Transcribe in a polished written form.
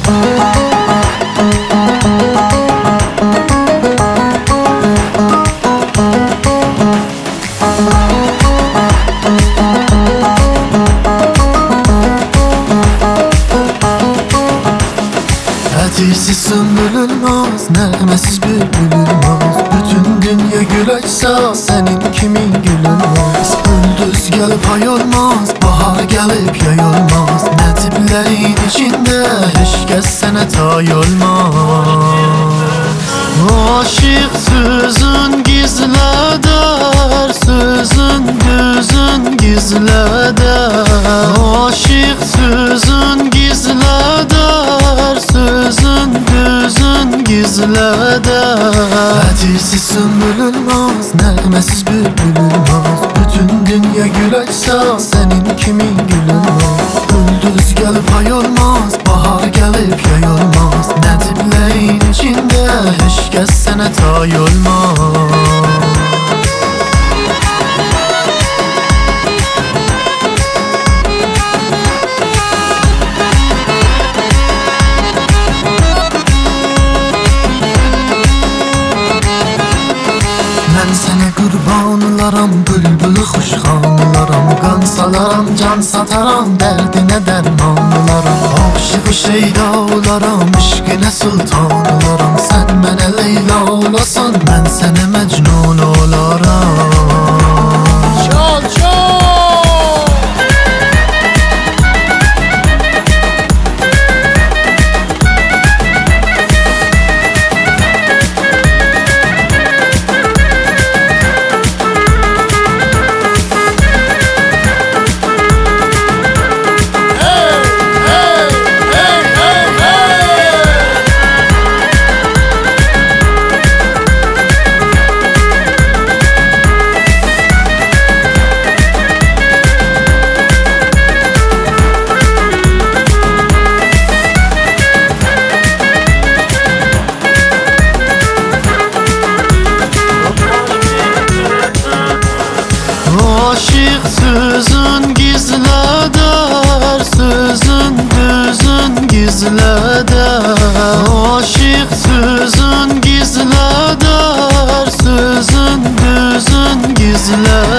Ətirsiz söndürülmez, nəğməsiz bülbülülmez. Bütün dünya gül açsa, senin kimin gülülmez. Gündüz gelip ay olmaz, bahar gelip yay olmaz. Nəciblərin içində heç kəs sənə tay olmaz. Aşık sözün gizlədir, sözün düzün gizlədir. Aşık sözün gizlədir, sözün düzün gizlədir. Ətirsiz söndürülmez, nəğməsiz bülbülülmez. Bütün dünya gül açsa, senin kimin gülülmez. Gündüz gelip ay olmaz, bahar gelip yay olmaz. Nəciblərin içində heç kəs sənə tay olmaz. Mən sənə qurban olaram, bülbülü xoşxanlaram. Qan salaram, can sataram, dərdinə dərman olaram. Aşığı şeyda olaram, eşqinə sultan olaram. Sən mənə Leyla olasan, mən sənə Məcnun olaram. Çal çal! Aşık sözün gizlədir, sözün düzün gizlədir. Aşık sözün gizlədir, sözün düzün gizlədir.